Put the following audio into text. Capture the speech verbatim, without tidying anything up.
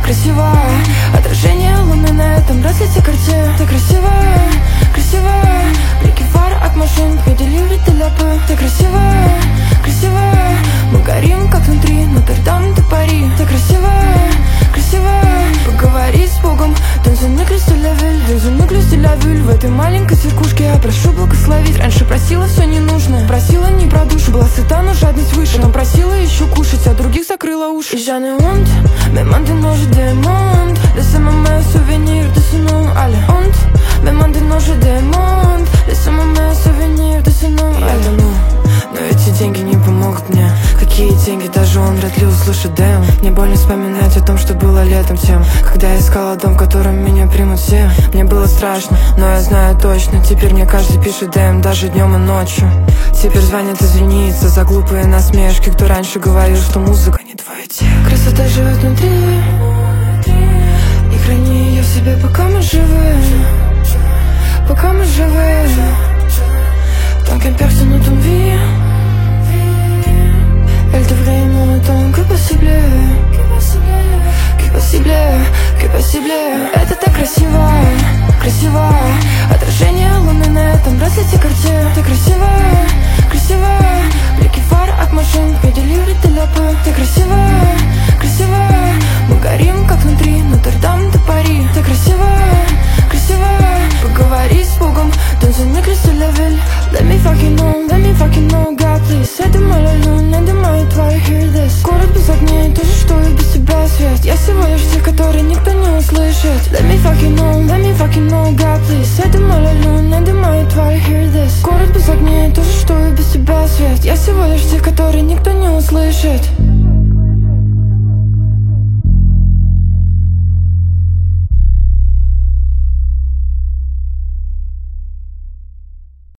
красивая. Отражение луны на этом браслете карте. Ты красивая, красивая. Блики фар от машин, твой деливери ты ляпы. Ты красивая, красивая. Мы горим как внутри, Нотр-Дам до Пари. Ты красивая, красивая. Поговори с Богом. Dans un écluse de la ville, dans un écluse de la ville. В этой маленькой циркушке я прошу благословить. Раньше просила все ненужное, просила не про душу. Была сыта, но жадность выше. Потом просила еще кушать, а других закрыла уши. Et j'en ai honte, mais maintenant je demande. Laissez-moi mes souvenirs de ce nom. Allez, honte, mais maintenant je demande. Laissez-moi mes souvenirs de ce nom. Я тону, но эти деньги не помогут мне. Какие деньги, даже он вряд ли услышит дэм. Мне больно вспоминать о том, что было летом тем, когда я искала дом, в котором меня примут все. Мне было страшно, но я знаю точно. Теперь мне каждый пишет дэм, даже днем и ночью. Теперь звонят извиниться за глупые насмешки. Кто раньше говорил, что музыка не твое тело. Красота живет внутри, и храни ее в себе, пока мы живы. Пока мы живы. Tant qu'une personne ne t'envie, elle devrait aimer autant que possible. Que possible, que possible. Это так красиво, красиво. Отражение луны на этом браслете карте. Ты красивая, красивая. Блики фар от машин, твой деливери ты ляпы. Ты красивая, красивая. Мы